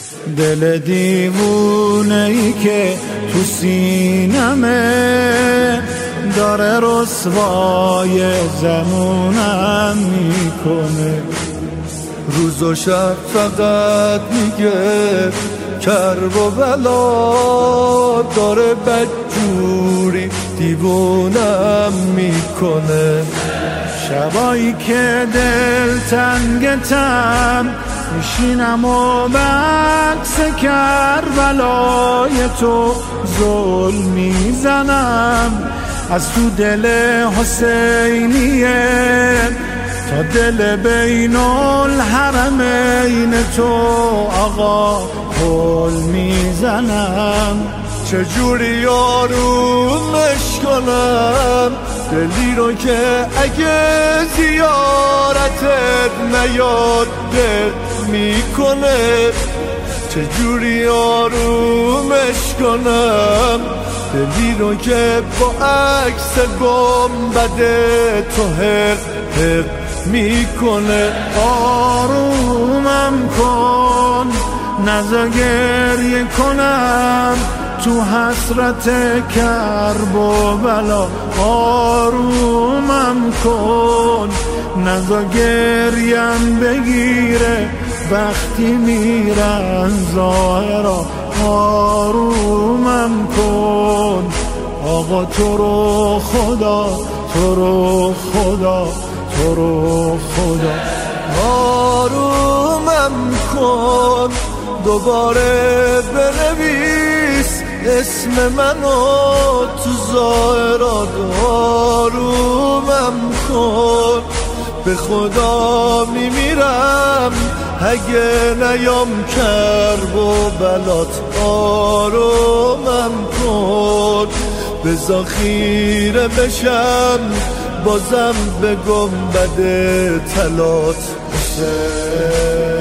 دل دیوونه‌ای که تو سینمه داره رسوای زمونم میکنه. روز و شب فقط میگه کرب و بلا، داره بدجوری دیوونم میکنه. شبایی که دل تنگتم میشینم و به عکس کربلای تو زل میزنم. از تو دل حسینیه تا دل بین الحرمین تو آقا پل میزنم. چجوری آرومش کنم دلی رو که اگه زیارتت نیاد دل میکنه؟ چجوری آرومش کنم دلی رو که با عکس گنبد تو حق حق میکنه؟ آرومم کن نذار گریه کنم تو حسرت کرب و بلا. آرومم کن نذار گریم بگیره وقتی میرن ظاهرا. آرومم کن آقا تو رو خدا، تو رو خدا، تو رو خدا. آرومم کن دوباره بنویس اسم منو تو ظاهرات. آرومم کن به خدا میمیرم اگه نیام کرب و بلات. آرومم کن بذار خیره بشم بازم به گنبد طلات.